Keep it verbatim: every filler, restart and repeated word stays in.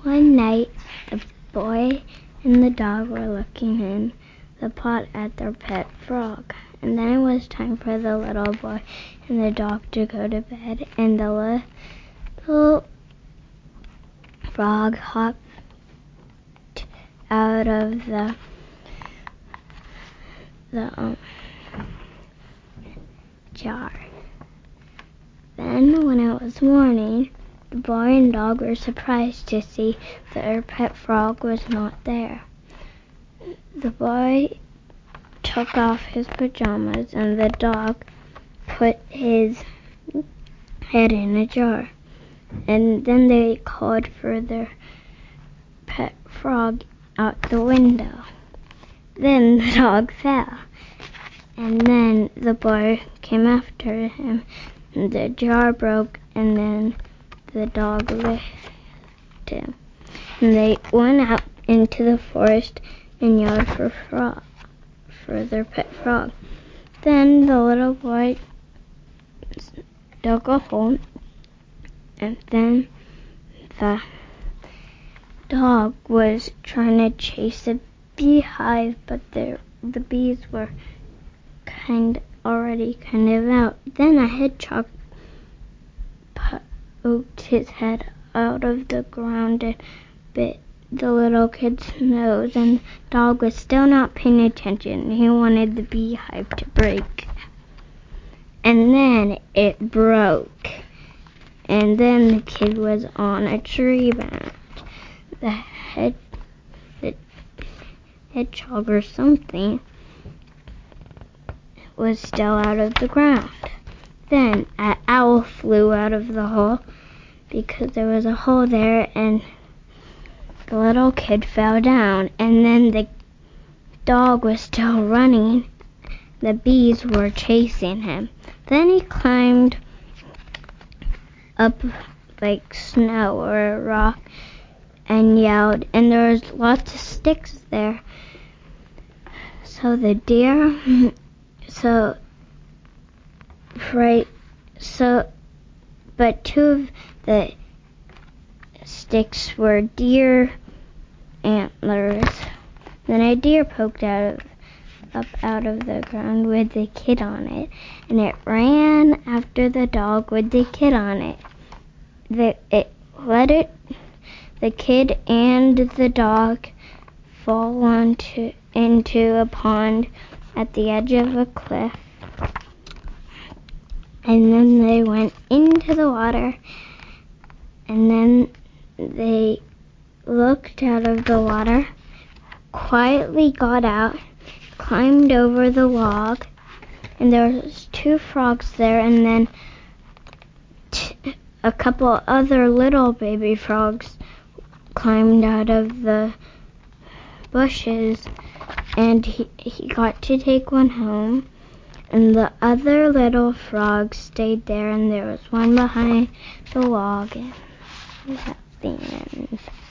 One night, the boy and the dog were looking in the pot at their pet frog, and then it was time for the little boy and the dog to go to bed, and the little frog hopped out of the the um, jar. Then, when it was morning, the boy and dog were surprised to see their pet frog was not there. The boy took off his pajamas and the dog put his head in a jar. And then they called for their pet frog out the window. Then the dog fell. And then the boy came after him. And the jar broke, and then the dog lifted him. And they went out into the forest and yelled for frog, for their pet frog. Then the little boy dug a hole, and then the dog was trying to chase a beehive, but the the bees were kind already kind of out. Then a hedgehog poked his head out of the ground and bit the little kid's nose, and the dog was still not paying attention. He wanted the beehive to break. And then it broke. And then the kid was on a tree branch. The head the hedgehog or something was still out of the ground. Then an owl flew out of the hole because there was a hole there, and the little kid fell down. And then the dog was still running. The bees were chasing him. Then he climbed up like snow or a rock and yelled, and there was lots of sticks there. So the deer So, right, so, but two of the sticks were deer antlers. Then a deer poked out of, up out of the ground with the kid on it, and it ran after the dog with the kid on it. The, it let it, the kid and the dog fall onto, into a pond at the edge of a cliff, and then they went into the water, and then they looked out of the water, quietly got out, climbed over the log, and there was two frogs there, and then t- a couple other little baby frogs climbed out of the bushes, and he, he got to take one home, and the other little frogs stayed there, and there was one behind the log, and that's the end.